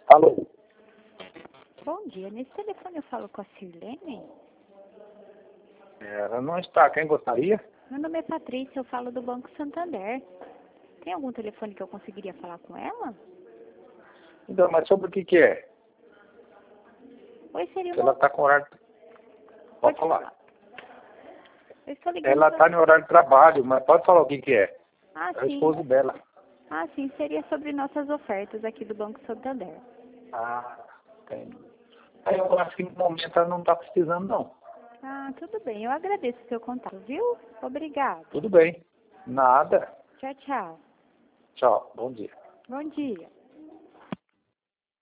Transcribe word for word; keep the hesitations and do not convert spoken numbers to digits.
Alô? Bom dia. Nesse telefone eu falo com a Sirlene? Ela não está. Quem gostaria? Meu nome é Patrícia, eu falo do Banco Santander. Tem algum telefone que eu conseguiria falar com ela? Então, mas sobre o que que é? Oi, seria Que uma... ela está com horário... Pode, Pode falar. falar. Eu estou ligando Ela pra... está em horário de trabalho, mas pode falar o que que é. Ah, É a sim. esposa dela. Ah, sim. Seria sobre nossas ofertas aqui do Banco Santander. Ah, tem. Aí eu acho que no momento ela não está precisando, não. Ah, tudo bem. Eu agradeço o seu contato, viu? Obrigada. Tudo bem. Nada. Tchau, tchau. Tchau. Bom dia. Bom dia.